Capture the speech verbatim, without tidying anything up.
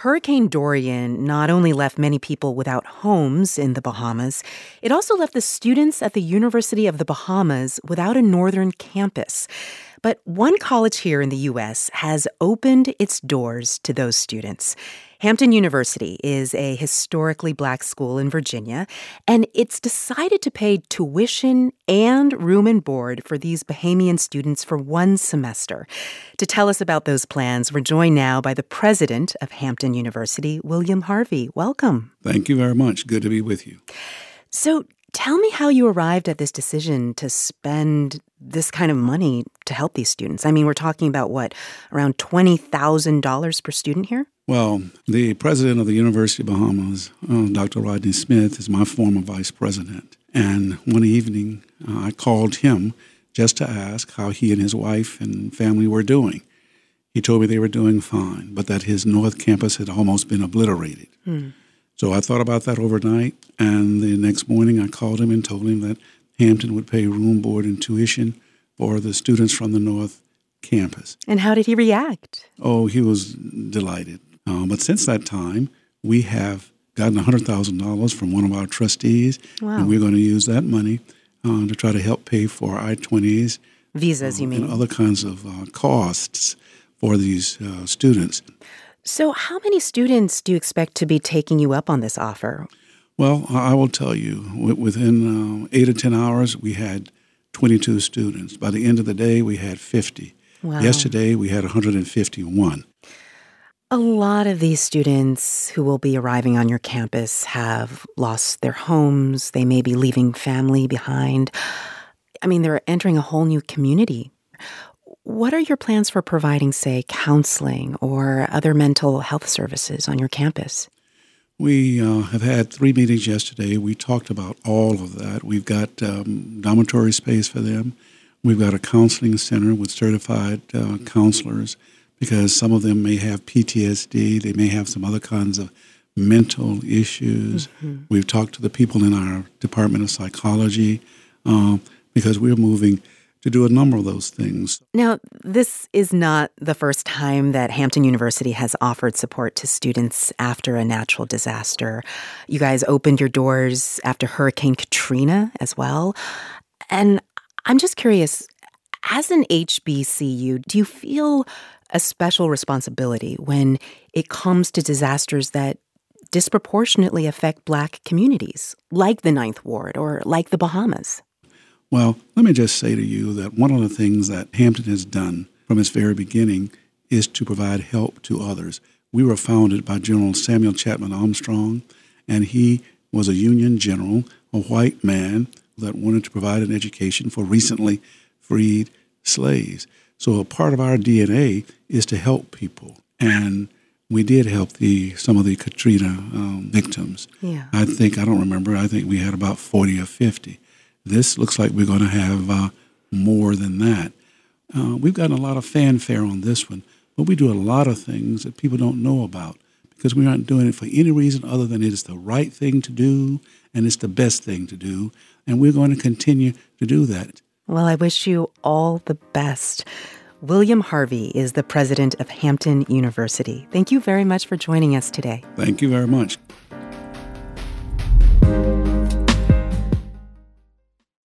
Hurricane Dorian not only left many people without homes in the Bahamas, it also left the students at the University of the Bahamas without a northern campus. But one college here in the U S has opened its doors to those students. Hampton University is a historically black school in Virginia, and it's decided to pay tuition and room and board for these Bahamian students for one semester. To tell us about those plans, we're joined now by the president of Hampton University, William Harvey. Welcome. Thank you very much. Good to be with you. So tell me how you arrived at this decision to spend this kind of money to help these students. I mean, we're talking about, what, around twenty thousand dollars per student here? Well, the president of the University of Bahamas, uh, Doctor Rodney Smith, is my former vice president. And one evening, uh, I called him just to ask how he and his wife and family were doing. He told me they were doing fine, but that his North Campus had almost been obliterated. Hmm. So I thought about that overnight, and the next morning I called him and told him that Hampton would pay room, board, and tuition for the students from the North Campus. And how did he react? Oh, he was delighted. Uh, but since that time, we have gotten one hundred thousand dollars from one of our trustees, wow. and we're going to use that money uh, to try to help pay for I twenties. Visas, uh, you mean? And other kinds of uh, costs for these uh, students. So how many students do you expect to be taking you up on this offer? Well, I will tell you, within uh, eight or ten hours, we had twenty-two students. By the end of the day, we had fifty. Wow. Yesterday, we had one hundred fifty-one. A lot of these students who will be arriving on your campus have lost their homes. They may be leaving family behind. I mean, they're entering a whole new community. What are your plans for providing, say, counseling or other mental health services on your campus? We uh, have had three meetings yesterday. We talked about all of that. We've got um, dormitory space for them. We've got a counseling center with certified uh, counselors, because some of them may have P T S D. They may have some other kinds of mental issues. Mm-hmm. We've talked to the people in our Department of Psychology uh, because we're moving to do a number of those things. Now, this is not the first time that Hampton University has offered support to students after a natural disaster. You guys opened your doors after Hurricane Katrina as well. And I'm just curious, as an H B C U, do you feel a special responsibility when it comes to disasters that disproportionately affect Black communities, like the Ninth Ward or like the Bahamas? Well, let me just say to you that one of the things that Hampton has done from its very beginning is to provide help to others. We were founded by General Samuel Chapman Armstrong, and he was a Union general, a white man that wanted to provide an education for recently freed slaves. So a part of our D N A is to help people. And we did help the some of the Katrina um, victims. Yeah. I think, I don't remember, I think we had about forty or fifty. This looks like we're going to have uh, more than that. Uh, we've gotten a lot of fanfare on this one, but we do a lot of things that people don't know about because we aren't doing it for any reason other than it is the right thing to do and it's the best thing to do, and we're going to continue to do that. Well, I wish you all the best. William Harvey is the president of Hampton University. Thank you very much for joining us today. Thank you very much.